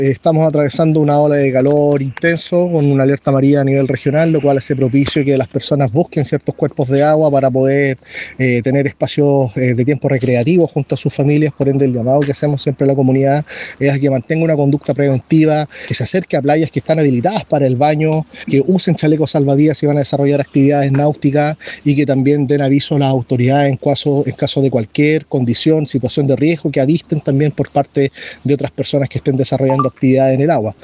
Estamos atravesando una ola de calor intenso con una alerta amarilla a nivel regional, lo cual hace propicio que las personas busquen ciertos cuerpos de agua para poder tener espacios de tiempo recreativo junto a sus familias. Por ende, el llamado que hacemos siempre a la comunidad es a que mantenga una conducta preventiva, que se acerque a playas que están habilitadas para el baño, que usen chalecos salvavidas si van a desarrollar actividades náuticas y que también den aviso a las autoridades en caso de cualquier condición, situación de riesgo que avisten también por parte de otras personas que estén desarrollando actividades en el agua.